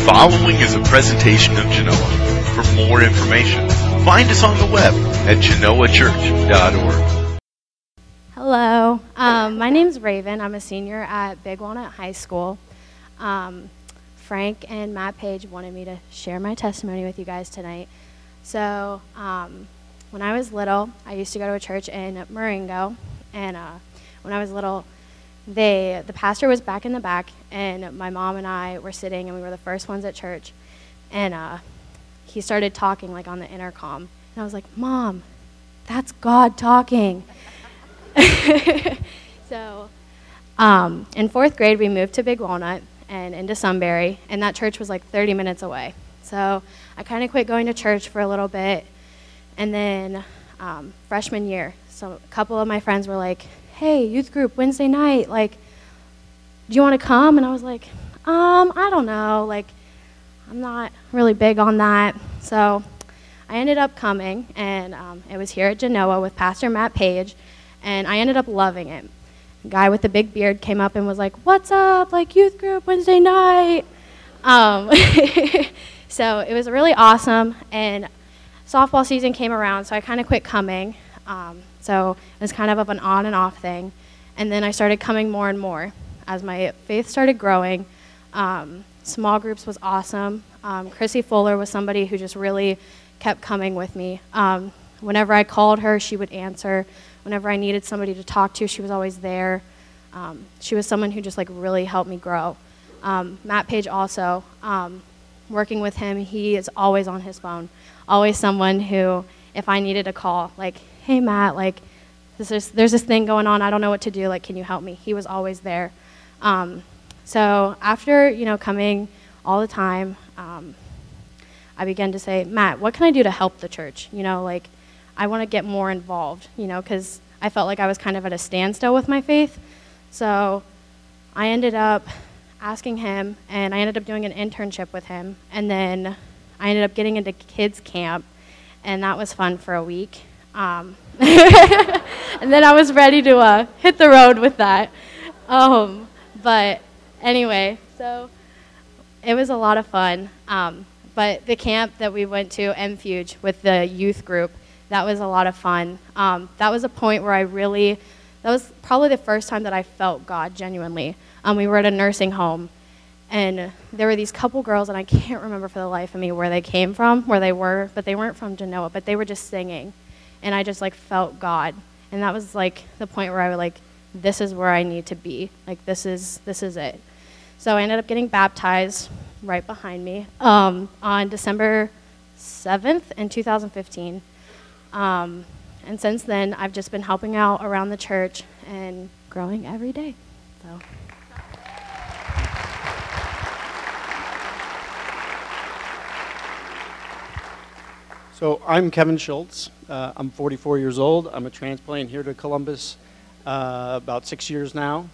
following is a presentation of Genoa. For more information, find us on the web at genoachurch.org. Hello, my name's Raven. I'm a senior at Big Walnut High School. Frank and Matt Page wanted me to share my testimony with you guys tonight. So when I was little, I used to go to a church in Marengo, and when I was little, the pastor was back in the back, and my mom and I were sitting, and we were the first ones at church, and he started talking like on the intercom, and I was like, "Mom, that's God talking." So in fourth grade, we moved to Big Walnut and into Sunbury, and that church was like 30 minutes away. So I kind of quit going to church for a little bit, and then freshman year, so a couple of my friends were like, "Hey, youth group, Wednesday night, like, do you want to come?" And I was like, I don't know, like, I'm not really big on that. So I ended up coming, and it was here at Genoa with Pastor Matt Page, and I ended up loving it. The guy with the big beard came up and was like, "What's up, like, youth group, Wednesday night?" So it was really awesome, and softball season came around, so I kind of quit coming. So it was kind of an on and off thing. And then I started coming more and more as my faith started growing. Small groups was awesome. Chrissy Fuller was somebody who just really kept coming with me. Whenever I called her, she would answer. Whenever I needed somebody to talk to, she was always there. She was someone who just like really helped me grow. Matt Page also, working with him, he is always on his phone. Always someone who, if I needed a call, like, "Hey Matt, like, there's this thing going on, I don't know what to do, like, can you help me?" He was always there. So after, coming all the time, I began to say, "Matt, what can I do to help the church? Like, I want to get more involved, because I felt like I was kind of at a standstill with my faith." So I ended up asking him, and I ended up doing an internship with him, and then I ended up getting into kids camp, and that was fun for a week. And then I was ready to hit the road with that. But anyway, so it was a lot of fun. But the camp that we went to, MFuge, with the youth group, that was a lot of fun. That was a point where that was probably the first time that I felt God genuinely. We were at a nursing home, and there were these couple girls, and I can't remember for the life of me where they came from, where they were, but they weren't from Genoa, but they were just singing, and I just like felt God, and that was like the point where I was like, this is where I need to be, like this is it. So I ended up getting baptized right behind me on December 7th in 2015, and since then I've just been helping out around the church and growing every day. So. So I'm Kevin Schultz. I'm 44 years old. I'm a transplant here to Columbus about 6 years now.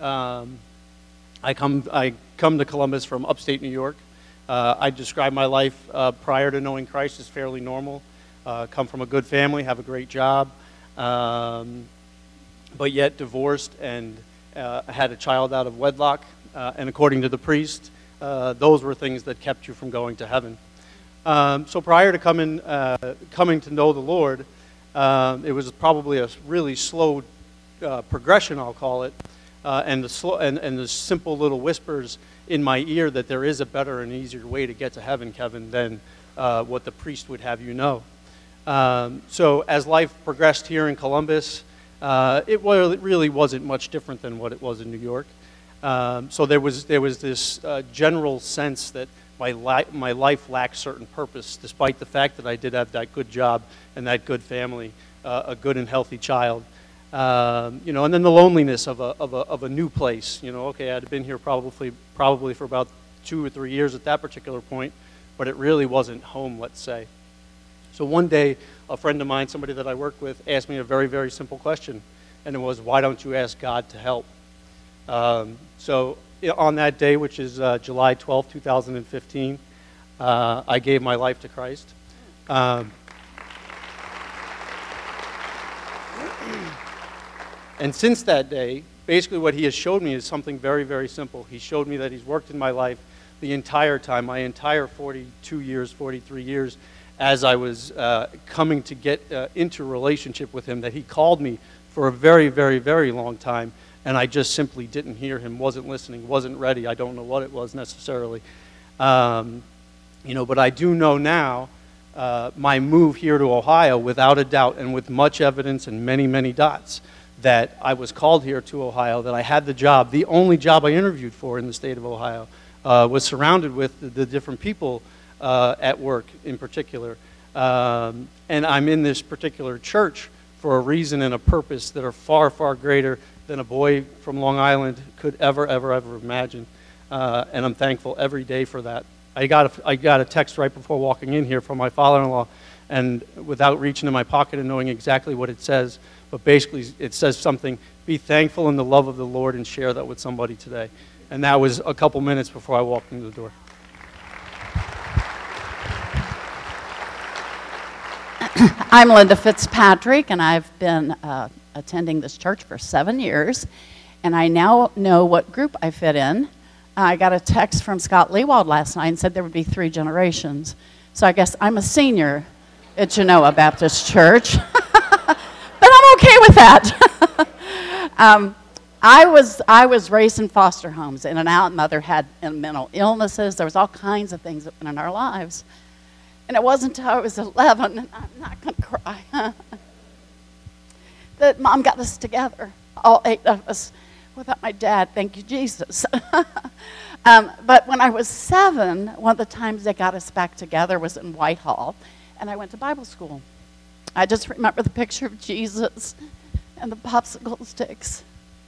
I come to Columbus from upstate New York. I describe my life prior to knowing Christ as fairly normal. Come from a good family, have a great job, but yet divorced and had a child out of wedlock. And according to the priest, those were things that kept you from going to heaven. So prior to coming to know the Lord, it was probably a really slow progression, I'll call it, and the simple little whispers in my ear that there is a better and easier way to get to heaven, Kevin, than what the priest would have you know. So as life progressed here in Columbus, it really wasn't much different than what it was in New York. So there was this general sense that my life lacked certain purpose, despite the fact that I did have that good job and that good family, a good and healthy child. And then the loneliness of a new place. Okay, I'd been here probably for about 2 or 3 years at that particular point, but it really wasn't home, let's say. So one day, a friend of mine, somebody that I work with, asked me a very, very simple question, and it was, "Why don't you ask God to help?" So on that day, which is July 12, 2015, I gave my life to Christ. And since that day, basically what he has showed me is something very, very simple. He showed me that he's worked in my life the entire time, my entire 42 years, 43 years, as I was coming to get into a relationship with him, that he called me for a very, very, very long time, and I just simply didn't hear him, wasn't listening, wasn't ready. I don't know what it was necessarily. But I do know now, my move here to Ohio, without a doubt, and with much evidence and many, many dots, that I was called here to Ohio, that I had the job, the only job I interviewed for in the state of Ohio, was surrounded with the different people at work in particular. And I'm in this particular church for a reason and a purpose that are far, far greater than a boy from Long Island could ever, ever, ever imagine. And I'm thankful every day for that. I got a text right before walking in here from my father-in-law, and without reaching in my pocket and knowing exactly what it says, but basically it says something, be thankful in the love of the Lord and share that with somebody today. And that was a couple minutes before I walked into the door. I'm Linda Fitzpatrick, and I've been attending this church for 7 years, and I now know what group I fit in. I got a text from Scott Lewald last night and said there would be 3 generations. So I guess I'm a senior at Genoa Baptist Church. But I'm okay with that. I was raised in foster homes, in and out. Mother had mental illnesses. There was all kinds of things that went in our lives. And it wasn't until I was 11, and I'm not going to cry, that Mom got us together, all 8 of us, without my dad. Thank you, Jesus. But when I was 7, one of the times they got us back together was in Whitehall, and I went to Bible school. I just remember the picture of Jesus and the popsicle sticks.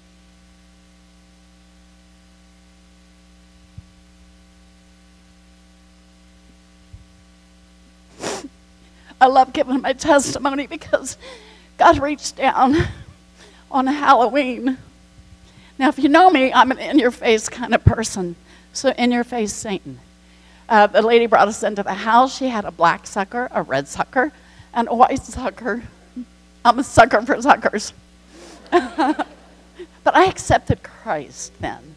I love giving my testimony because God reached down on Halloween. Now, if you know me, I'm an in-your-face kind of person. So in-your-face Satan. The lady brought us into the house. She had a black sucker, a red sucker, and a white sucker. I'm a sucker for suckers. But I accepted Christ then.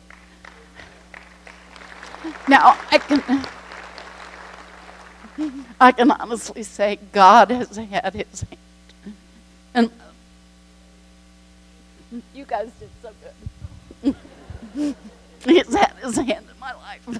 Now, I can honestly say God has had his hand. And you guys did so good. He's had his hand in my life.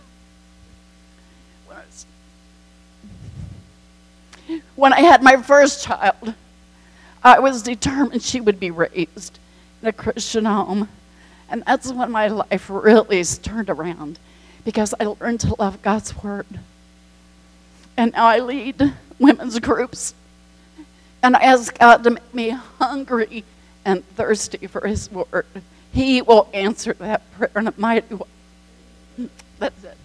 When I had my first child, I was determined she would be raised in a Christian home. And that's when my life really turned around, because I learned to love God's Word. And now I lead women's groups. And I ask God to make me hungry and thirsty for His Word. He will answer that prayer in a mighty way. That's it.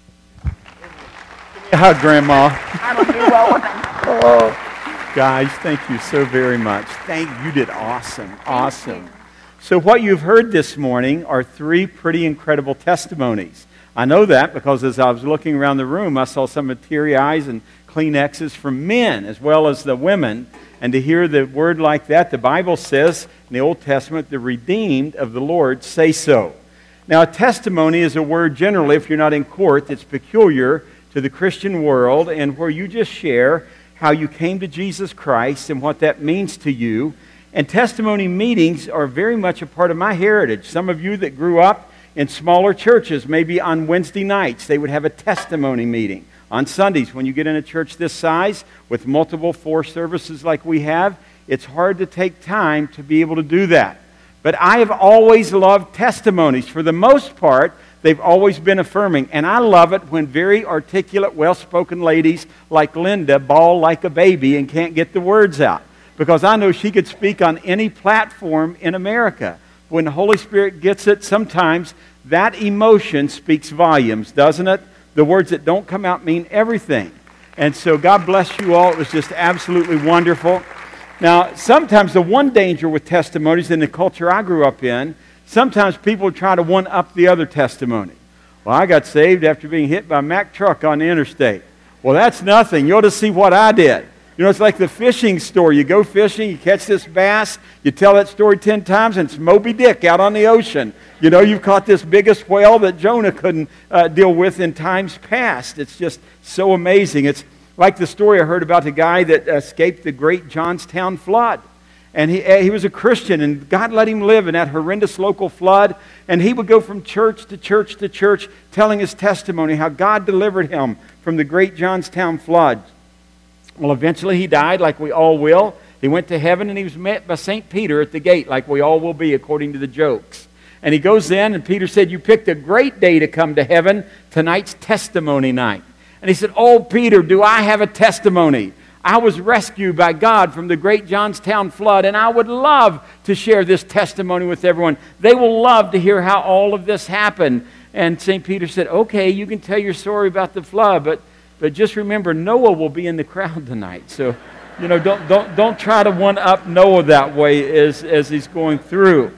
Hug, Grandma. I don't do well with him. Oh, guys, thank you so very much. You did awesome. Awesome. So what you've heard this morning are 3 pretty incredible testimonies. I know that because as I was looking around the room, I saw some with teary eyes and Kleenexes from men as well as the women. And to hear the word like that, the Bible says in the Old Testament, the redeemed of the Lord say so. Now, a testimony is a word generally, if you're not in court, that's peculiar to the Christian world, and where you just share how you came to Jesus Christ and what that means to you. And testimony meetings are very much a part of my heritage. Some of you that grew up in smaller churches, maybe on Wednesday nights, they would have a testimony meeting. On Sundays, when you get in a church this size with multiple 4 services like we have, it's hard to take time to be able to do that. But I have always loved testimonies. For the most part, they've always been affirming. And I love it when very articulate, well-spoken ladies like Linda bawl like a baby and can't get the words out. Because I know she could speak on any platform in America. When the Holy Spirit gets it, sometimes that emotion speaks volumes, doesn't it? The words that don't come out mean everything. And so God bless you all. It was just absolutely wonderful. Now, sometimes the one danger with testimonies in the culture I grew up in, sometimes people try to one-up the other testimony. Well, I got saved after being hit by a Mack truck on the interstate. Well, that's nothing. You ought to see what I did. You know, it's like the fishing story. You go fishing, you catch this bass, you tell that story 10 times, and it's Moby Dick out on the ocean. You know, you've caught this biggest whale that Jonah couldn't deal with in times past. It's just so amazing. It's like the story I heard about the guy that escaped the great Johnstown flood. And he was a Christian, and God let him live in that horrendous local flood. And he would go from church to church to church telling his testimony, how God delivered him from the great Johnstown flood. Well, eventually he died, like we all will. He went to heaven, and he was met by St. Peter at the gate, like we all will be, according to the jokes. And he goes in, and Peter said, "You picked a great day to come to heaven. Tonight's testimony night." And he said, "Oh, Peter, do I have a testimony? I was rescued by God from the great Johnstown flood, and I would love to share this testimony with everyone. They will love to hear how all of this happened." And St. Peter said, "Okay, you can tell your story about the flood, but just remember, Noah will be in the crowd tonight. So, you know, don't try to one-up Noah that way as he's going through."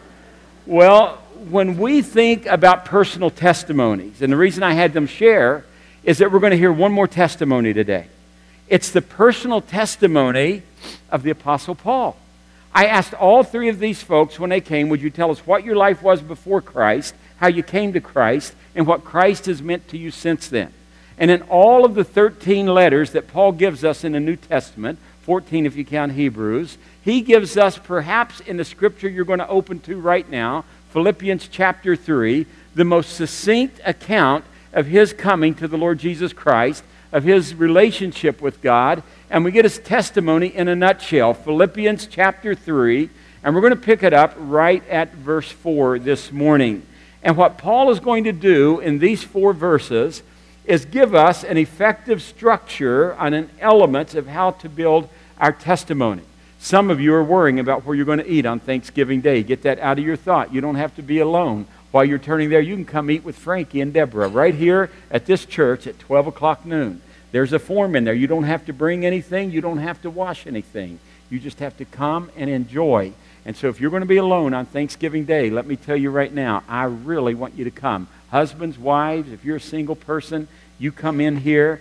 Well, when we think about personal testimonies, and the reason I had them share is that we're going to hear one more testimony today. It's the personal testimony of the Apostle Paul. I asked all three of these folks when they came, would you tell us what your life was before Christ, how you came to Christ, and what Christ has meant to you since then? And in all of the 13 letters that Paul gives us in the New Testament, 14 if you count Hebrews, he gives us, perhaps in the scripture you're going to open to right now, Philippians chapter 3, the most succinct account of his coming to the Lord Jesus Christ, of his relationship with God, and we get his testimony in a nutshell. Philippians chapter 3, and we're going to pick it up right at verse 4 this morning. And what Paul is going to do in these 4 verses is give us an effective structure on an element of how to build our testimony. Some of you are worrying about where you're going to eat on Thanksgiving Day. Get that out of your thought. You don't have to be alone. While you're turning there, you can come eat with Frankie and Deborah right here at this church at 12 o'clock noon. There's a form in there. You don't have to bring anything. You don't have to wash anything. You just have to come and enjoy. And so if you're going to be alone on Thanksgiving Day, let me tell you right now, I really want you to come. Husbands, wives, if you're a single person, you come in here.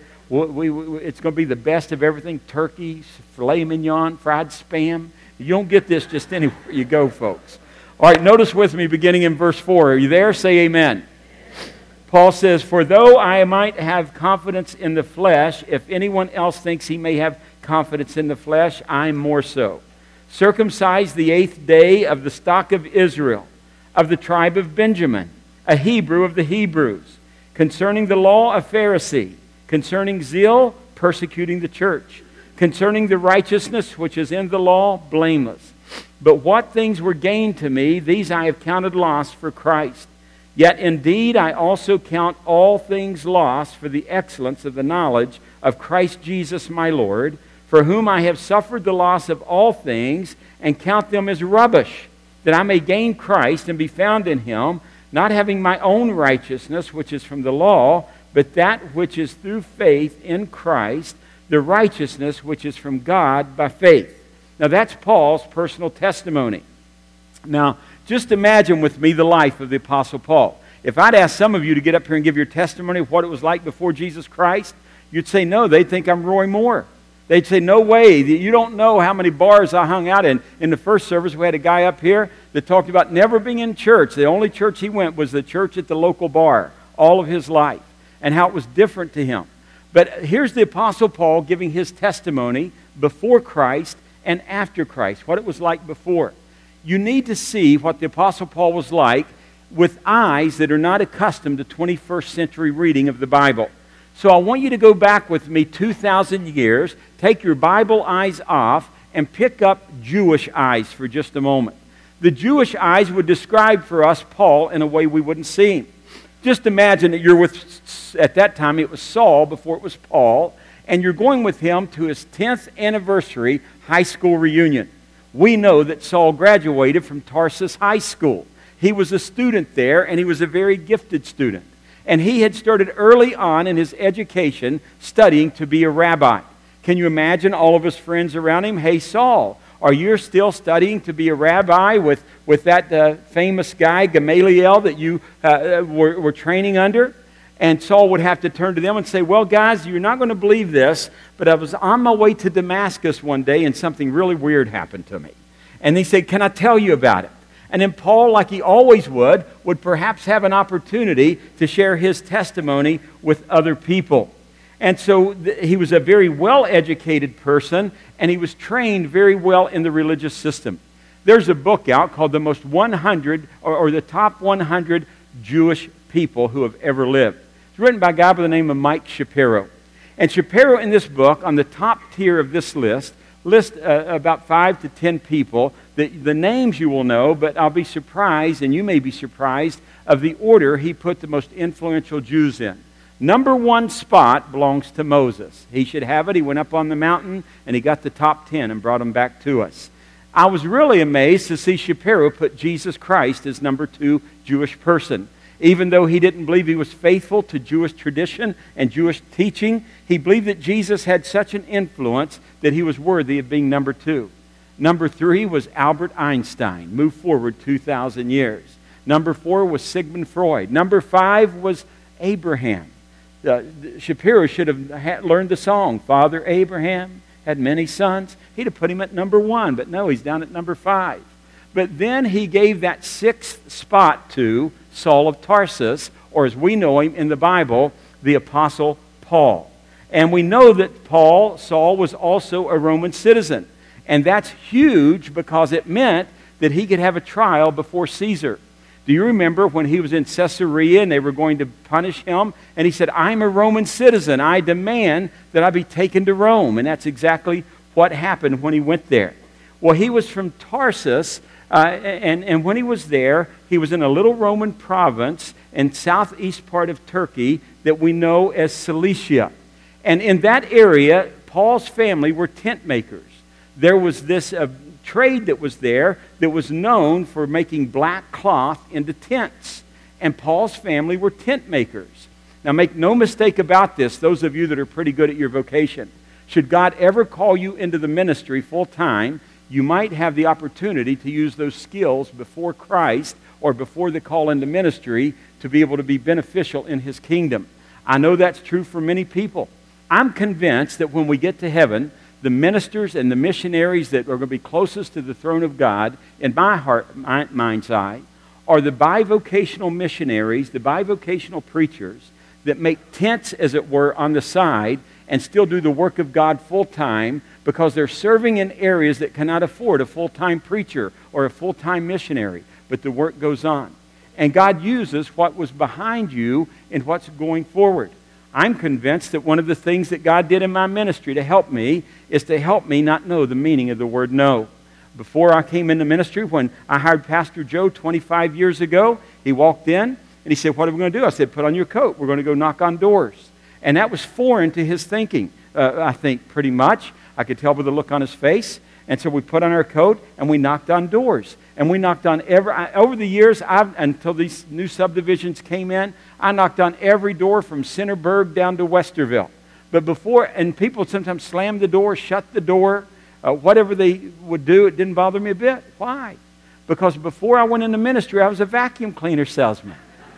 It's going to be the best of everything. Turkey, filet mignon, fried Spam. You don't get this just anywhere you go, folks. All right, notice with me beginning in verse 4. Are you there? Say amen. Paul says, "For though I might have confidence in the flesh, if anyone else thinks he may have confidence in the flesh, I'm more so. Circumcised the 8th day of the stock of Israel, of the tribe of Benjamin, a Hebrew of the Hebrews, concerning the law a Pharisee, concerning zeal persecuting the church, concerning the righteousness which is in the law blameless. But what things were gained to me, these I have counted loss for Christ. Yet indeed I also count all things lost for the excellence of the knowledge of Christ Jesus my Lord, for whom I have suffered the loss of all things, and count them as rubbish, that I may gain Christ and be found in him, not having my own righteousness, which is from the law, but that which is through faith in Christ, the righteousness which is from God by faith." Now that's Paul's personal testimony. Now, just imagine with me the life of the Apostle Paul. If I'd ask some of you to get up here and give your testimony of what it was like before Jesus Christ, you'd say no, they'd think I'm Roy Moore. They'd say, no way, you don't know how many bars I hung out in. In the first service, we had a guy up here that talked about never being in church. The only church he went was the church at the local bar all of his life, and how it was different to him. But here's the Apostle Paul giving his testimony before Christ and after Christ, what it was like before. You need to see what the Apostle Paul was like with eyes that are not accustomed to 21st century reading of the Bible. So I want you to go back with me 2,000 years, take your Bible eyes off, and pick up Jewish eyes for just a moment. The Jewish eyes would describe for us Paul in a way we wouldn't see him. Just imagine that you're with, at that time it was Saul before it was Paul, and you're going with him to his 10th anniversary high school reunion. We know that Saul graduated from Tarsus High School. He was a student there, and he was a very gifted student. And he had started early on in his education studying to be a rabbi. Can you imagine all of his friends around him? Hey, Saul, are you still studying to be a rabbi with that famous guy, Gamaliel, that you were training under? And Saul would have to turn to them and say, well, guys, you're not going to believe this, but I was on my way to Damascus one day and something really weird happened to me. And he said, can I tell you about it? And then Paul, like he always would perhaps have an opportunity to share his testimony with other people. And so he was a very well-educated person, and he was trained very well in the religious system. There's a book out called The Most 100, or the Top 100 Jewish People Who Have Ever Lived. It's written by a guy by the name of Mike Shapiro. And Shapiro, in this book, on the top tier of this list, lists about 5 to 10 people. The names you will know, but I'll be surprised, and you may be surprised, of the order he put the most influential Jews in. Number 1 spot belongs to Moses. He should have it. He went up on the mountain, and he got the top 10 and brought them back to us. I was really amazed to see Shapiro put Jesus Christ as number 2 Jewish person. Even though he didn't believe he was faithful to Jewish tradition and Jewish teaching, he believed that Jesus had such an influence that he was worthy of being number 2. Number 3 was Albert Einstein, moved forward 2,000 years. Number 4 was Sigmund Freud. Number 5 was Abraham. Shapiro should have learned the song, Father Abraham had many sons. He'd have put him at number 1, but no, he's down at number 5. But then he gave that 6th spot to Saul of Tarsus, or as we know him in the Bible, the Apostle Paul. And we know that Saul was also a Roman citizen. And that's huge because it meant that he could have a trial before Caesar. Do you remember when he was in Caesarea and they were going to punish him? And he said, I'm a Roman citizen. I demand that I be taken to Rome. And that's exactly what happened when he went there. Well, he was from Tarsus, and when he was there, he was in a little Roman province in southeast part of Turkey that we know as Cilicia. And in that area, Paul's family were tent makers. There was this trade that was there that was known for making black cloth into tents. And Paul's family were tent makers. Now make no mistake about this, those of you that are pretty good at your vocation. Should God ever call you into the ministry full time, you might have the opportunity to use those skills before Christ or before the call into ministry to be able to be beneficial in His kingdom. I know that's true for many people. I'm convinced that when we get to heaven, the ministers and the missionaries that are going to be closest to the throne of God, in my mind's eye, are the bivocational missionaries, the bivocational preachers that make tents, as it were, on the side and still do the work of God full time because they're serving in areas that cannot afford a full-time preacher or a full-time missionary. But the work goes on. And God uses what was behind you in what's going forward. I'm convinced that one of the things that God did in my ministry to help me is to help me not know the meaning of the word no. Before I came into ministry, when I hired Pastor Joe 25 years ago, he walked in and he said, what are we going to do? I said, put on your coat. We're going to go knock on doors. And that was foreign to his thinking, I think, pretty much. I could tell by the look on his face. And so we put on our coat and we knocked on doors. And we knocked on over the years, until these new subdivisions came in, I knocked on every door from Centerburg down to Westerville. But before, and people sometimes slammed the door, shut the door, whatever they would do, it didn't bother me a bit. Why? Because before I went into ministry, I was a vacuum cleaner salesman.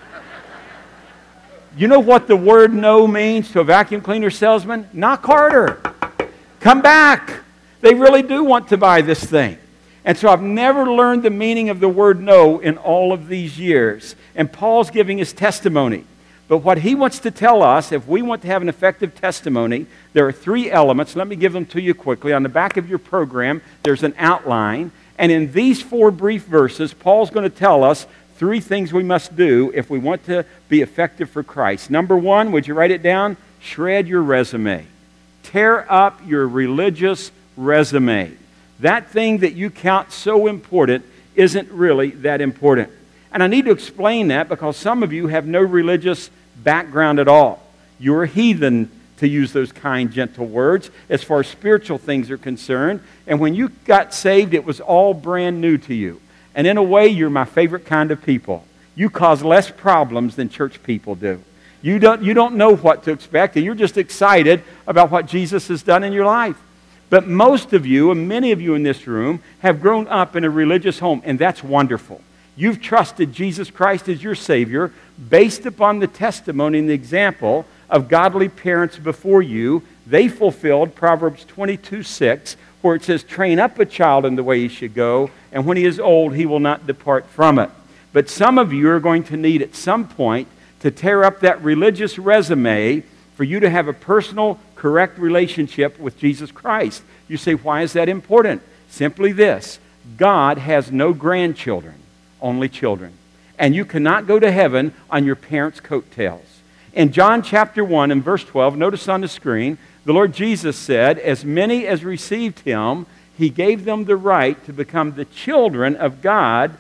You know what the word no means to a vacuum cleaner salesman? Knock harder. Come back. They really do want to buy this thing. And so I've never learned the meaning of the word no in all of these years. And Paul's giving his testimony. But what he wants to tell us, if we want to have an effective testimony, there are 3 elements. Let me give them to you quickly. On the back of your program, there's an outline. And in these 4 brief verses, Paul's going to tell us 3 things we must do if we want to be effective for Christ. Number 1, would you write it down? Shred your resume. Tear up your religious resume. That thing that you count so important isn't really that important. And I need to explain that because some of you have no religious background at all. You're a heathen, to use those kind, gentle words, as far as spiritual things are concerned. And when you got saved, it was all brand new to you. And in a way, you're my favorite kind of people. You cause less problems than church people do. You don't know what to expect, and you're just excited about what Jesus has done in your life. But most of you, and many of you in this room, have grown up in a religious home, and that's wonderful. You've trusted Jesus Christ as your Savior, based upon the testimony and the example of godly parents before you. They fulfilled Proverbs 22:6, where it says, train up a child in the way he should go, and when he is old, he will not depart from it. But some of you are going to need at some point to tear up that religious resume for you to have a personal, correct relationship with Jesus Christ. You say, why is that important? Simply this: God has no grandchildren, only children. And you cannot go to heaven on your parents' coattails. In John chapter 1 and verse 12, notice on the screen, the Lord Jesus said, as many as received him, he gave them the right to become the children of God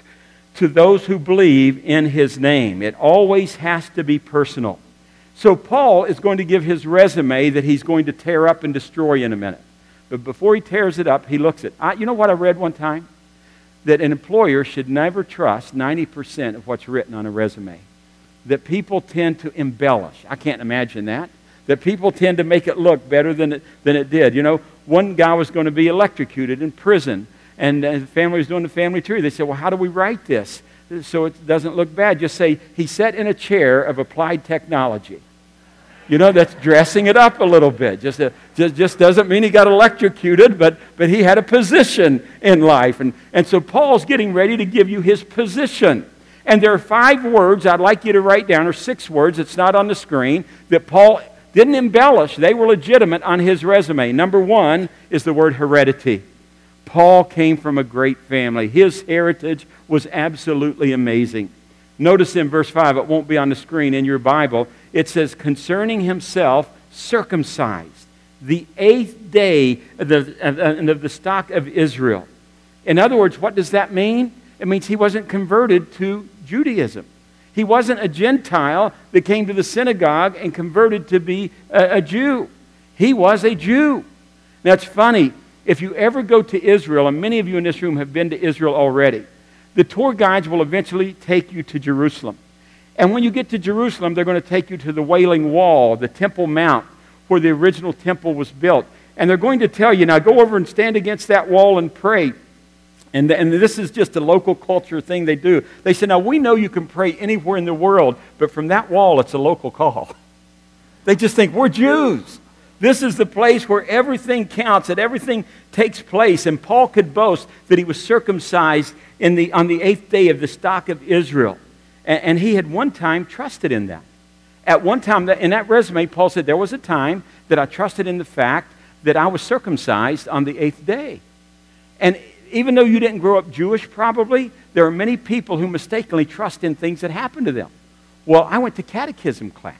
to those who believe in his name. It always has to be personal. So Paul is going to give his resume that he's going to tear up and destroy in a minute. But before he tears it up, he looks at, you know what I read one time? That an employer should never trust 90% of what's written on a resume. That people tend to embellish. I can't imagine that. That people tend to make it look better than it did. You know, one guy was going to be electrocuted in prison, and the family was doing the family tree. They said, well, how do we write this so it doesn't look bad? Just say, he sat in a chair of applied technology. You know, that's dressing it up a little bit. Just doesn't mean he got electrocuted, but he had a position in life. And so Paul's getting ready to give you his position. And there are 5 words I'd like you to write down, or 6 words, it's not on the screen, that Paul didn't embellish. They were legitimate on his resume. Number 1 is the word heredity. Paul came from a great family. His heritage was absolutely amazing. Notice in verse 5, it won't be on the screen in your Bible, it says, concerning himself, circumcised, the 8th day of the stock of Israel. In other words, what does that mean? It means he wasn't converted to Judaism. He wasn't a Gentile that came to the synagogue and converted to be a Jew. He was a Jew. Now, it's funny. If you ever go to Israel, and many of you in this room have been to Israel already, the tour guides will eventually take you to Jerusalem. And when you get to Jerusalem, they're going to take you to the Wailing Wall, the Temple Mount, where the original temple was built. And they're going to tell you, now go over and stand against that wall and pray. And this is just a local culture thing they do. They say, now we know you can pray anywhere in the world, but from that wall, it's a local call. They just think, we're Jews. This is the place where everything counts, that everything takes place. And Paul could boast that he was circumcised on the 8th day of the stock of Israel. And he had one time trusted in that. At one time, in that resume, Paul said, there was a time that I trusted in the fact that I was circumcised on the 8th day. And even though you didn't grow up Jewish probably, there are many people who mistakenly trust in things that happened to them. Well, I went to catechism class,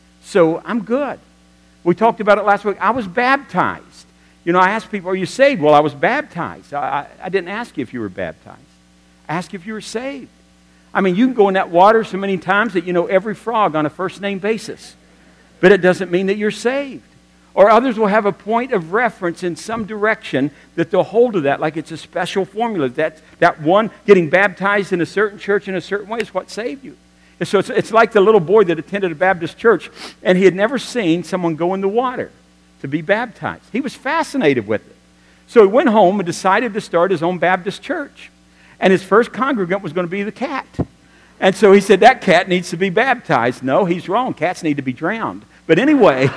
so I'm good. We talked about it last week. I was baptized. You know, I asked people, are you saved? Well, I was baptized. I didn't ask you if you were baptized. I asked you if you were saved. I mean, you can go in that water so many times that you know every frog on a first-name basis. But it doesn't mean that you're saved. Or others will have a point of reference in some direction that they'll hold to that like it's a special formula. That one, getting baptized in a certain church in a certain way is what saved you. And so it's like the little boy that attended a Baptist church, and he had never seen someone go in the water to be baptized. He was fascinated with it. So he went home and decided to start his own Baptist church. And his first congregant was going to be the cat. And so he said, that cat needs to be baptized. No, he's wrong. Cats need to be drowned. But anyway,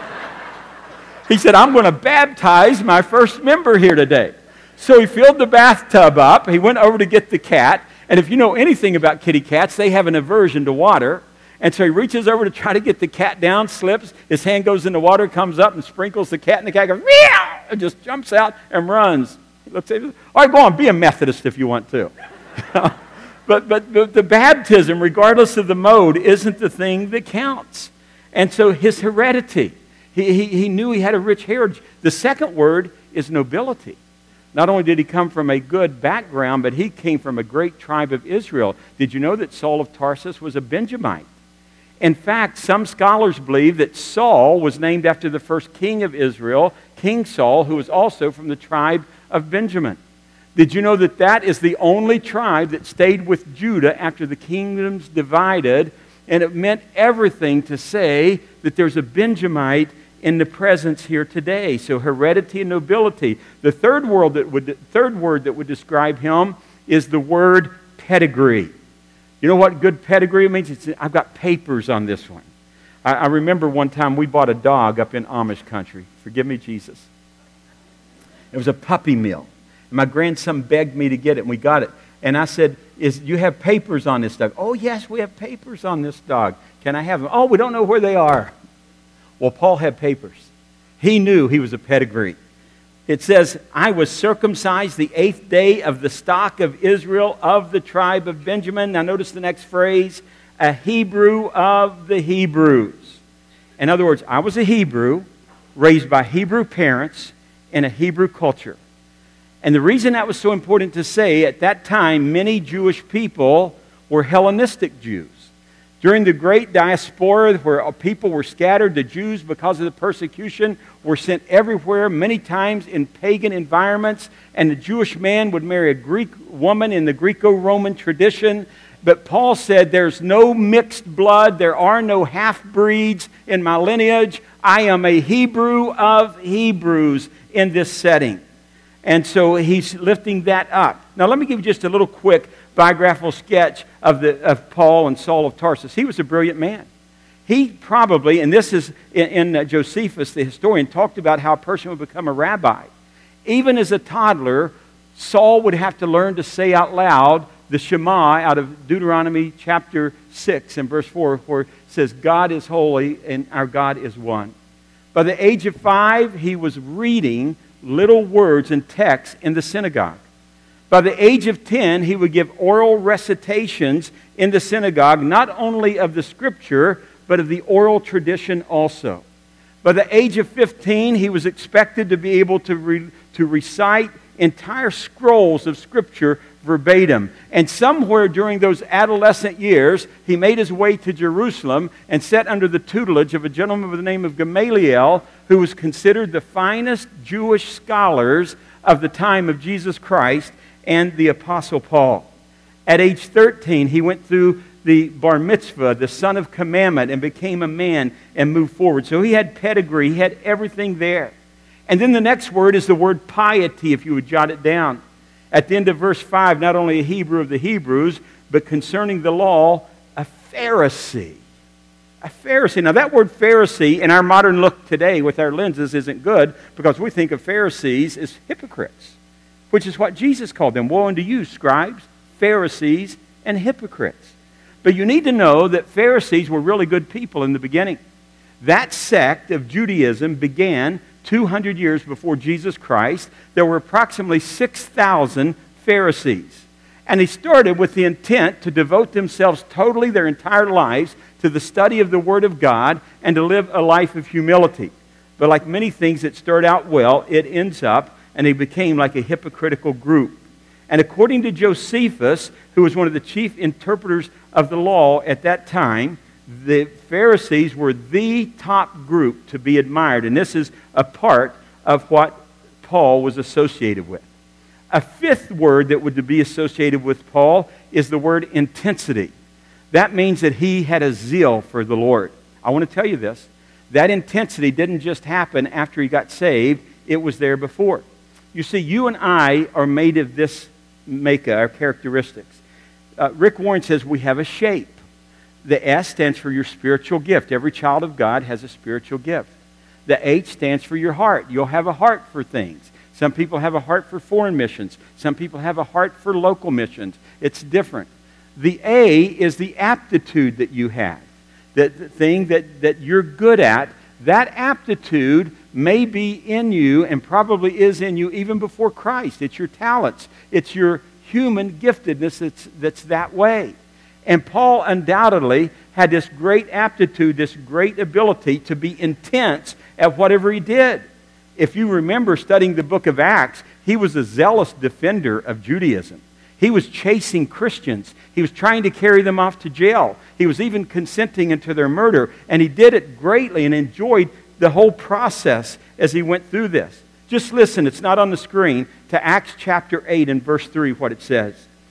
he said, I'm going to baptize my first member here today. So he filled the bathtub up. He went over to get the cat. And if you know anything about kitty cats, they have an aversion to water. And so he reaches over to try to get the cat down, slips. His hand goes in the water, comes up and sprinkles the cat. And the cat goes, meow, and just jumps out and runs. Let's say, all right, go on, be a Methodist if you want to. But the baptism, regardless of the mode, isn't the thing that counts. And so his heredity, he knew he had a rich heritage. The second word is nobility. Not only did he come from a good background, but he came from a great tribe of Israel. Did you know that Saul of Tarsus was a Benjamite? In fact, some scholars believe that Saul was named after the first king of Israel, King Saul, who was also from the tribe of Benjamin. Did you know that that is the only tribe that stayed with Judah after the kingdoms divided? And it meant everything to say that there's a Benjamite in the presence here today. So heredity and nobility. The third word that would describe him is the word pedigree. You know what good pedigree means? I've got papers on this one. I remember one time we bought a dog up in Amish country. Forgive me, Jesus. It was a puppy mill. And my grandson begged me to get it, and we got it. And I said, you have papers on this dog? Oh, yes, we have papers on this dog. Can I have them? Oh, we don't know where they are. Well, Paul had papers. He knew he was a pedigree. It says, I was circumcised the 8th day of the stock of Israel of the tribe of Benjamin. Now notice the next phrase, a Hebrew of the Hebrews. In other words, I was a Hebrew, raised by Hebrew parents in a Hebrew culture. And the reason that was so important to say, at that time, many Jewish people were Hellenistic Jews. During the great diaspora where people were scattered, the Jews, because of the persecution, were sent everywhere, many times in pagan environments, and the Jewish man would marry a Greek woman in the Greco-Roman tradition. But Paul said, there's no mixed blood, there are no half-breeds in my lineage. I am a Hebrew of Hebrews in this setting. And so he's lifting that up. Now let me give you just a little quick biographical sketch of Paul and Saul of Tarsus. He was a brilliant man. He probably, and this is in Josephus, the historian, talked about how a person would become a rabbi. Even as a toddler, Saul would have to learn to say out loud the Shema out of Deuteronomy chapter 6 and verse 4, where it says, God is holy and our God is one. By the age of 5, he was reading little words and texts in the synagogue. By the age of 10, he would give oral recitations in the synagogue, not only of the Scripture, but of the oral tradition also. By the age of 15, he was expected to be able to recite entire scrolls of Scripture verbatim. And somewhere during those adolescent years, he made his way to Jerusalem and sat under the tutelage of a gentleman by the name of Gamaliel, who was considered the finest Jewish scholars of the time of Jesus Christ and the Apostle Paul. At age 13, he went through the bar mitzvah, the son of commandment, and became a man and moved forward. So he had pedigree, he had everything there. And then the next word is the word piety, if you would jot it down. At the end of verse 5, not only a Hebrew of the Hebrews, but concerning the law, a Pharisee. A Pharisee. Now that word Pharisee in our modern look today with our lenses isn't good, because we think of Pharisees as hypocrites, which is what Jesus called them. Woe unto you, scribes, Pharisees, and hypocrites. But you need to know that Pharisees were really good people in the beginning. That sect of Judaism began 200 years before Jesus Christ. There were approximately 6,000 Pharisees. And they started with the intent to devote themselves totally their entire lives to the study of the Word of God and to live a life of humility. But like many things that start out well, it ends up, and they became like a hypocritical group. And according to Josephus, who was one of the chief interpreters of the law at that time, the Pharisees were the top group to be admired. And this is a part of what Paul was associated with. A fifth word that would be associated with Paul is the word intensity. That means that he had a zeal for the Lord. I want to tell you this. That intensity didn't just happen after he got saved. It was there before. You see, you and I are made of this makeup, our characteristics. Rick Warren says we have a shape. The S stands for your spiritual gift. Every child of God has a spiritual gift. The H stands for your heart. You'll have a heart for things. Some people have a heart for foreign missions. Some people have a heart for local missions. It's different. The A is the aptitude that you have. The thing that you're good at. That aptitude may be in you and probably is in you even before Christ. It's your talents. It's your human giftedness that's that way. And Paul undoubtedly had this great aptitude, this great ability to be intense at whatever he did. If you remember studying the book of Acts, he was a zealous defender of Judaism. He was chasing Christians. He was trying to carry them off to jail. He was even consenting into their murder. And he did it greatly and enjoyed the whole process as he went through this. Just listen, it's not on the screen, to Acts chapter 8 and verse 3, what it says.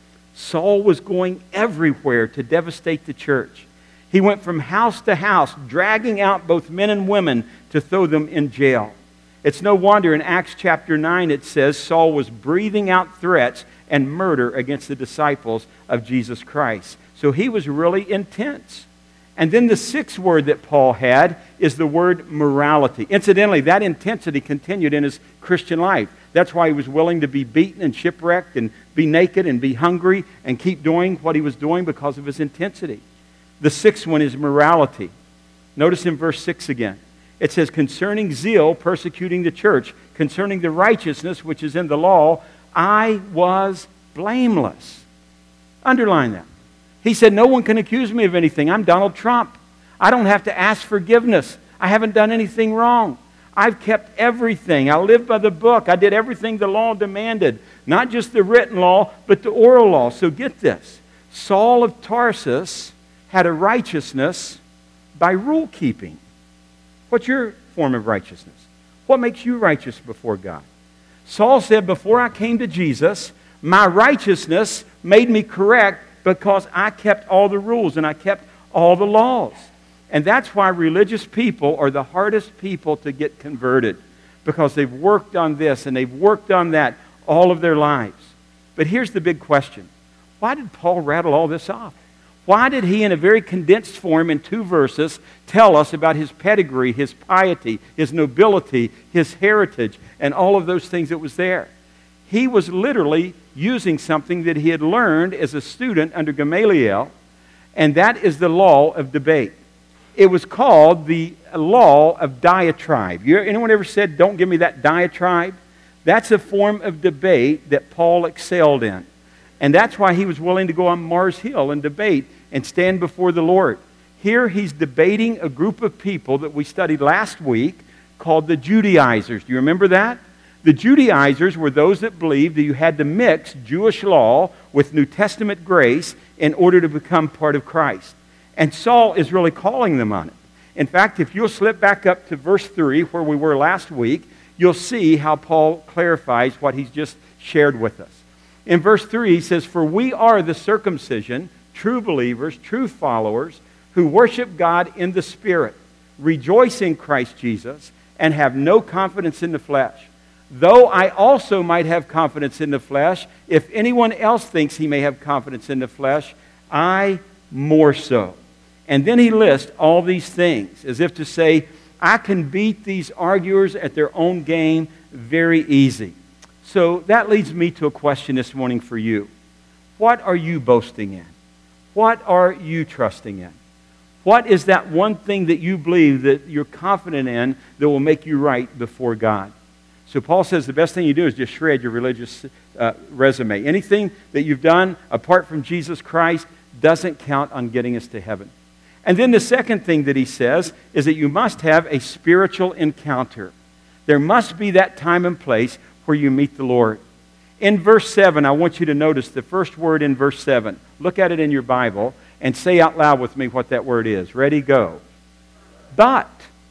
Saul was going everywhere to devastate the church. He went from house to house, dragging out both men and women to throw them in jail. It's no wonder in Acts chapter 9 it says Saul was breathing out threats and murder against the disciples of Jesus Christ. So he was really intense. And then the sixth word that Paul had is the word morality. Incidentally, that intensity continued in his Christian life. That's why he was willing to be beaten and shipwrecked and be naked and be hungry and keep doing what he was doing because of his intensity. The sixth one is morality. Notice in verse 6 again. It says, concerning zeal, persecuting the church, concerning the righteousness which is in the law, I was blameless. Underline that. He said, no one can accuse me of anything. I'm Donald Trump. I don't have to ask forgiveness. I haven't done anything wrong. I've kept everything. I lived by the book. I did everything the law demanded. Not just the written law, but the oral law. So get this. Saul of Tarsus had a righteousness by rule keeping. What's your form of righteousness? What makes you righteous before God? Saul said, before I came to Jesus, my righteousness made me correct because I kept all the rules and I kept all the laws. And that's why religious people are the hardest people to get converted, because they've worked on this and they've worked on that all of their lives. But here's the big question. Why did Paul rattle all this off? Why did he, in a very condensed form in 2 verses, tell us about his pedigree, his piety, his nobility, his heritage, and all of those things that was there? He was literally using something that he had learned as a student under Gamaliel, and that is the law of debate. It was called the law of diatribe. Anyone ever said, don't give me that diatribe? That's a form of debate that Paul excelled in. And that's why he was willing to go on Mars Hill and debate and stand before the Lord. Here he's debating a group of people that we studied last week called the Judaizers. Do you remember that? The Judaizers were those that believed that you had to mix Jewish law with New Testament grace in order to become part of Christ. And Saul is really calling them on it. In fact, if you'll slip back up to verse 3, where we were last week, you'll see how Paul clarifies what he's just shared with us. In verse 3, he says, for we are the circumcision, true believers, true followers, who worship God in the Spirit, rejoice in Christ Jesus, and have no confidence in the flesh. Though I also might have confidence in the flesh, if anyone else thinks he may have confidence in the flesh, I more so. And then he lists all these things, as if to say, I can beat these arguers at their own game very easy. So that leads me to a question this morning for you. What are you boasting in? What are you trusting in? What is that one thing that you believe that you're confident in that will make you right before God? So Paul says the best thing you do is just shred your religious resume. Anything that you've done apart from Jesus Christ doesn't count on getting us to heaven. And then the second thing that he says is that you must have a spiritual encounter. There must be that time and place where you meet the Lord. In verse 7, I want you to notice the first word in verse 7. Look at it in your Bible and say out loud with me what that word is. Ready, go. But.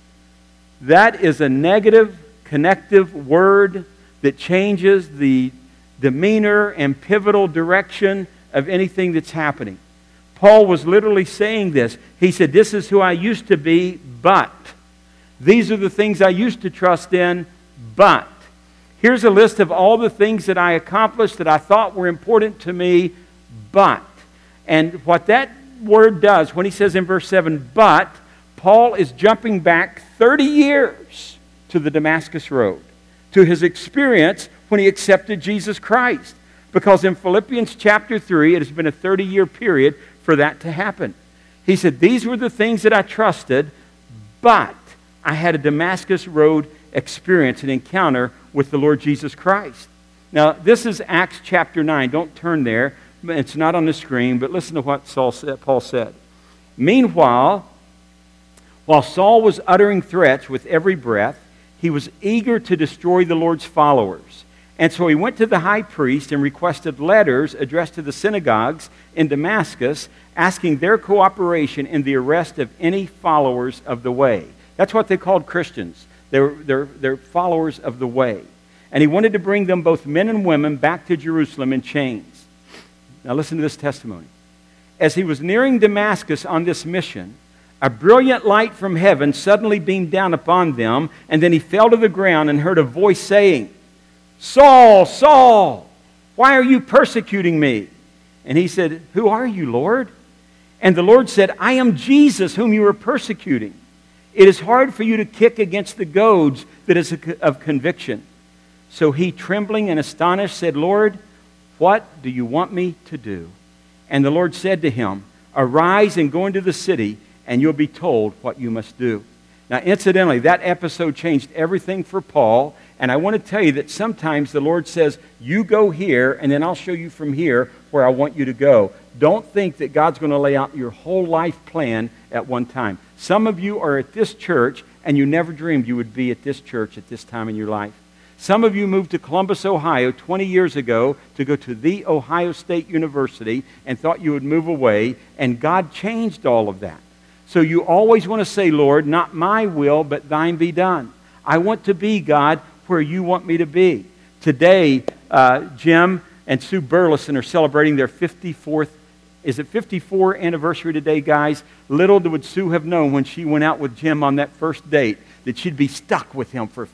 That is a negative, connective word that changes the demeanor and pivotal direction of anything that's happening. Paul was literally saying this. He said, this is who I used to be, but. These are the things I used to trust in, but. Here's a list of all the things that I accomplished that I thought were important to me, but. And what that word does, when he says in verse 7, but, Paul is jumping back 30 years to the Damascus Road, to his experience when he accepted Jesus Christ. Because in Philippians chapter 3, it has been a 30-year period for that to happen. He said, these were the things that I trusted, but I had a Damascus Road experience, an encounter with the Lord Jesus Christ. Now, this is Acts chapter 9. Don't turn there. It's not on the screen, but listen to what Paul said. Meanwhile, while Saul was uttering threats with every breath, he was eager to destroy the Lord's followers. And so he went to the high priest and requested letters addressed to the synagogues in Damascus, asking their cooperation in the arrest of any followers of the way. That's what they called Christians. They're followers of the way. And he wanted to bring them, both men and women, back to Jerusalem in chains. Now listen to this testimony. As he was nearing Damascus on this mission, a brilliant light from heaven suddenly beamed down upon them, and then he fell to the ground and heard a voice saying, Saul, Saul, why are you persecuting me? And he said, who are you, Lord? And the Lord said, I am Jesus whom you are persecuting. It is hard for you to kick against the goads that is of conviction. So he, trembling and astonished, said, Lord, what do you want me to do? And the Lord said to him, Arise and go into the city, and you'll be told what you must do. Now, incidentally, that episode changed everything for Paul. And I want to tell you that sometimes the Lord says, you go here, and then I'll show you from here where I want you to go. Don't think that God's going to lay out your whole life plan at one time. Some of you are at this church, and you never dreamed you would be at this church at this time in your life. Some of you moved to Columbus, Ohio 20 years ago to go to The Ohio State University and thought you would move away, and God changed all of that. So you always want to say, Lord, not my will, but thine be done. I want to be, God, where you want me to be. Today, Jim and Sue Burleson are celebrating their 54th, is it 54 anniversary today, guys? Little would Sue have known when she went out with Jim on that first date that she'd be stuck with him for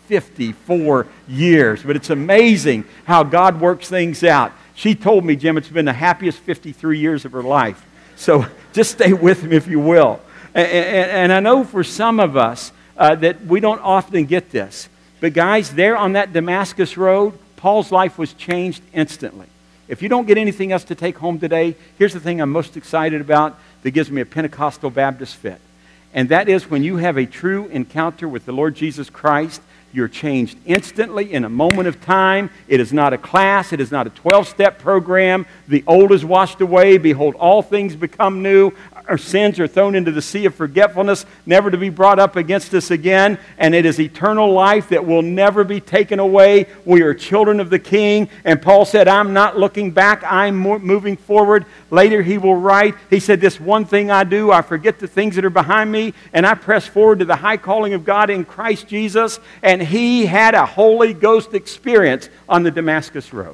54 years. But it's amazing how God works things out. She told me, Jim, it's been the happiest 53 years of her life. So just stay with me if you will. And I know for some of us that we don't often get this. But guys, there on that Damascus road, Paul's life was changed instantly. If you don't get anything else to take home today, here's the thing I'm most excited about that gives me a Pentecostal Baptist fit. And that is when you have a true encounter with the Lord Jesus Christ, you're changed instantly in a moment of time. It is not a class. It is not a 12-step program. The old is washed away. Behold, all things become new. Our sins are thrown into the sea of forgetfulness, never to be brought up against us again. And it is eternal life that will never be taken away. We are children of the King. And Paul said, I'm not looking back. I'm moving forward. Later he will write, he said, this one thing I do, I forget the things that are behind me, and I press forward to the high calling of God in Christ Jesus. And he had a Holy Ghost experience on the Damascus Road.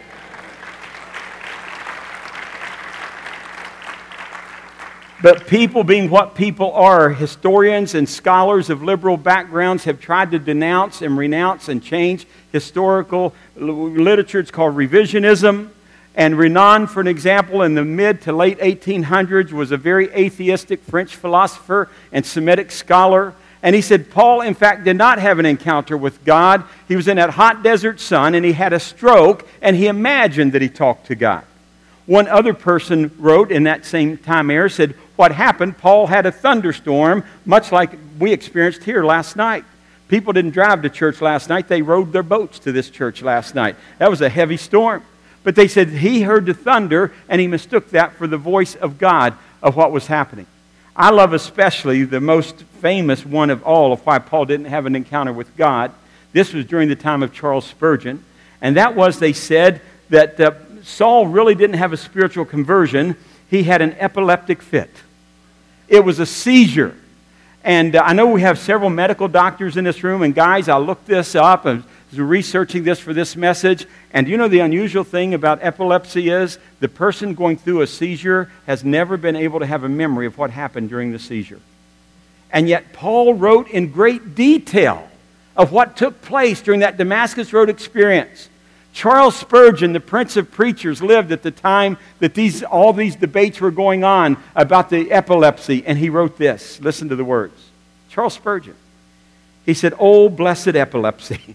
But people, being what people are, historians and scholars of liberal backgrounds have tried to denounce and renounce and change historical literature. It's called revisionism. And Renan, for an example, in the mid to late 1800s, was a very atheistic French philosopher and Semitic scholar. And he said Paul, in fact, did not have an encounter with God. He was in that hot desert sun, and he had a stroke, and he imagined that he talked to God. One other person wrote in that same time era, said, what happened, Paul had a thunderstorm, much like we experienced here last night. People didn't drive to church last night. They rowed their boats to this church last night. That was a heavy storm. But they said he heard the thunder, and he mistook that for the voice of God of what was happening. I love especially the most famous one of all of why Paul didn't have an encounter with God. This was during the time of Charles Spurgeon. And that was, they said, that Saul really didn't have a spiritual conversion. He had an epileptic fit. It was a seizure. And I know we have several medical doctors in this room. And guys, I looked this up and was researching this for this message. And you know the unusual thing about epilepsy is the person going through a seizure has never been able to have a memory of what happened during the seizure. And yet Paul wrote in great detail of what took place during that Damascus Road experience. Charles Spurgeon, the Prince of Preachers, lived at the time that all these debates were going on about the epilepsy, and he wrote this. Listen to the words. Charles Spurgeon. He said, "Oh, blessed epilepsy.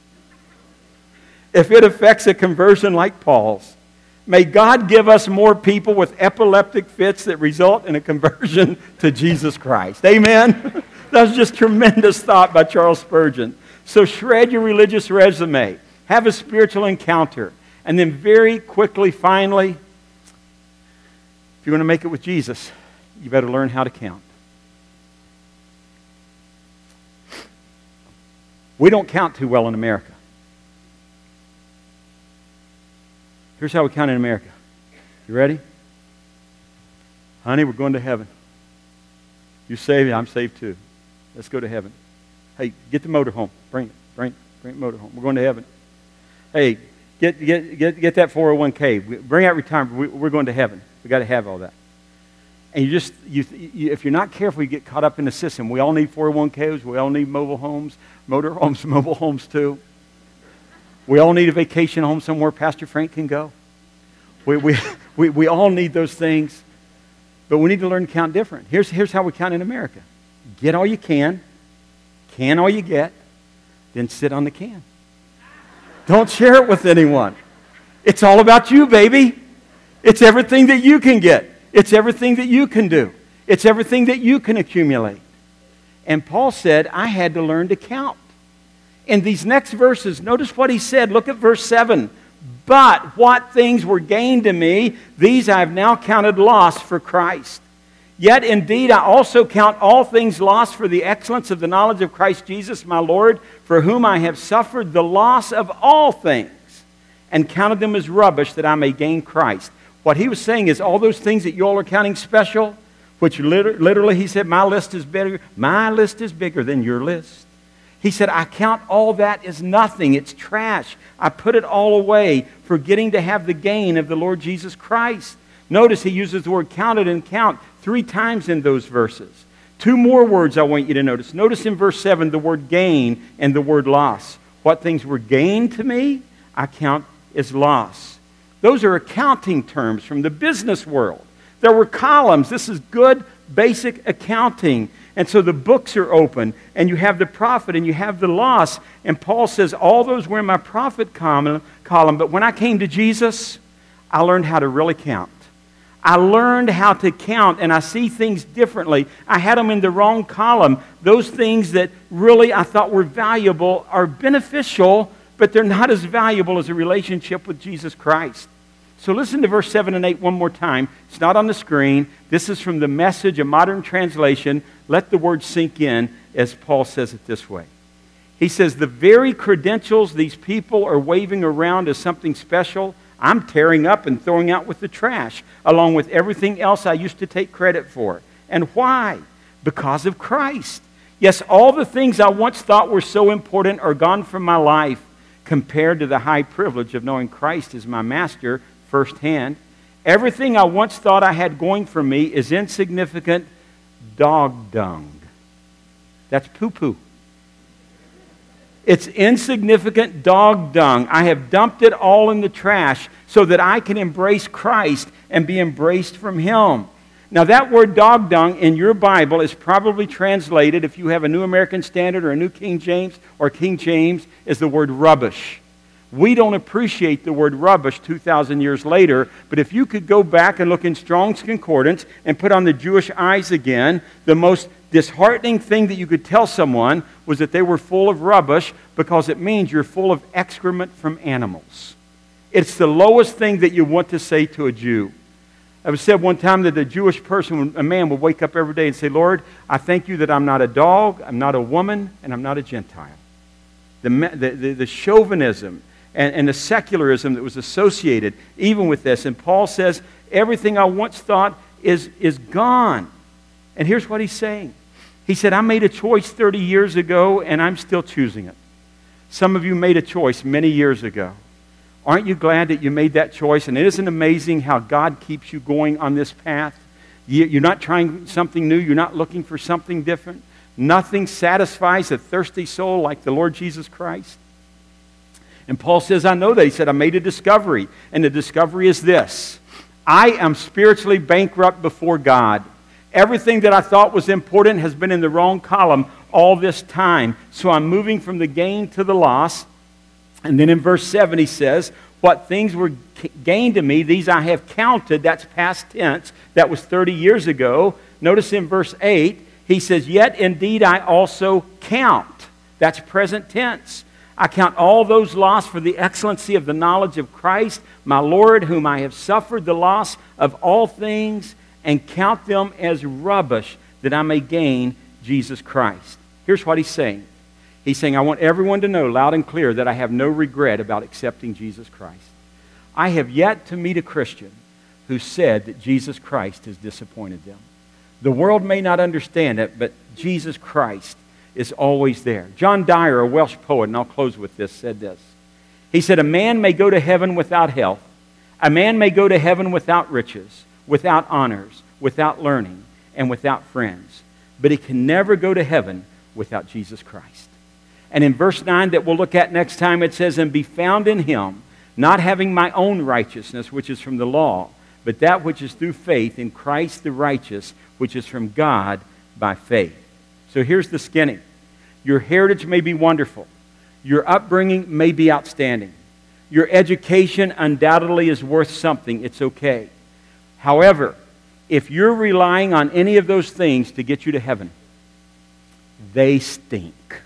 If it affects a conversion like Paul's, may God give us more people with epileptic fits that result in a conversion to Jesus Christ." Amen? That was just tremendous thought by Charles Spurgeon. So shred your religious resume. Have a spiritual encounter. And then very quickly, finally, if you want to make it with Jesus, you better learn how to count. We don't count too well in America. Here's how we count in America. You ready? Honey, we're going to heaven. You saved, I'm saved too. Let's go to heaven. Hey, get the motor home. Bring the motor home. We're going to heaven. Hey, get that 401k. Bring out retirement. We're going to heaven. We got to have all that. And if you're not careful, you get caught up in the system. We all need 401ks. We all need mobile homes, motor homes, mobile homes too. We all need a vacation home somewhere Pastor Frank can go. We all need those things. But we need to learn to count different. Here's how we count in America. Get all you can all you get, then sit on the can. Don't share it with anyone. It's all about you, baby. It's everything that you can get. It's everything that you can do. It's everything that you can accumulate. And Paul said, I had to learn to count. In these next verses, notice what he said. Look at verse 7. But what things were gained to me, these I have now counted loss for Christ. Yet indeed I also count all things lost for the excellence of the knowledge of Christ Jesus my Lord, for whom I have suffered the loss of all things, and counted them as rubbish that I may gain Christ. What he was saying is all those things that you all are counting special, which literally he said, my list is bigger than your list. He said, I count all that as nothing. It's trash. I put it all away, forgetting to have the gain of the Lord Jesus Christ. Notice he uses the word counted and count 3 times in those verses. 2 more words I want you to notice. Notice in verse 7 the word gain and the word loss. What things were gained to me, I count as loss. Those are accounting terms from the business world. There were columns. This is good basic accounting. And so the books are open, and you have the profit and you have the loss. And Paul says all those were in my profit column. But when I came to Jesus, I learned how to really count. I learned how to count, and I see things differently. I had them in the wrong column. Those things that really I thought were valuable are beneficial, but they're not as valuable as a relationship with Jesus Christ. So listen to verse 7 and 8 one more time. It's not on the screen. This is from the Message, a modern translation. Let the word sink in as Paul says it this way. He says, the very credentials these people are waving around as something special, I'm tearing up and throwing out with the trash, along with everything else I used to take credit for. And why? Because of Christ. Yes, all the things I once thought were so important are gone from my life compared to the high privilege of knowing Christ as my master firsthand. Everything I once thought I had going for me is insignificant dog dung. That's poo-poo. It's insignificant dog dung. I have dumped it all in the trash so that I can embrace Christ and be embraced from Him. Now that word dog dung in your Bible is probably translated, if you have a New American Standard or a New King James or King James, is the word rubbish. We don't appreciate the word rubbish 2,000 years later, but if you could go back and look in Strong's Concordance and put on the Jewish eyes again, the most disheartening thing that you could tell someone was that they were full of rubbish, because it means you're full of excrement from animals. It's the lowest thing that you want to say to a Jew. It was said one time that a Jewish person, a man, would wake up every day and say, Lord, I thank you that I'm not a dog, I'm not a woman, and I'm not a Gentile. The chauvinism and the secularism that was associated even with this. And Paul says, everything I once thought is gone. And here's what he's saying. He said, I made a choice 30 years ago, and I'm still choosing it. Some of you made a choice many years ago. Aren't you glad that you made that choice? And isn't it amazing how God keeps you going on this path? You're not trying something new. You're not looking for something different. Nothing satisfies a thirsty soul like the Lord Jesus Christ. And Paul says, I know that. He said, I made a discovery. And the discovery is this. I am spiritually bankrupt before God. Everything that I thought was important has been in the wrong column all this time. So I'm moving from the gain to the loss. And then in verse 7 he says, what things were gained to me, these I have counted. That's past tense. That was 30 years ago. Notice in verse 8, he says, yet indeed I also count. That's present tense. I count all those lost for the excellency of the knowledge of Christ, my Lord, whom I have suffered the loss of all things, and count them as rubbish, that I may gain Jesus Christ. Here's what he's saying. He's saying, I want everyone to know loud and clear that I have no regret about accepting Jesus Christ. I have yet to meet a Christian who said that Jesus Christ has disappointed them. The world may not understand it, but Jesus Christ is always there. John Dyer, a Welsh poet, and I'll close with this, said this. He said, a man may go to heaven without health. A man may go to heaven without riches, without honors, without learning, and without friends. But he can never go to heaven without Jesus Christ. And in verse 9 that we'll look at next time, it says, and be found in him, not having my own righteousness, which is from the law, but that which is through faith in Christ the righteous, which is from God by faith. So here's the skinny. Your heritage may be wonderful. Your upbringing may be outstanding. Your education undoubtedly is worth something. It's okay. However, if you're relying on any of those things to get you to heaven, they stink.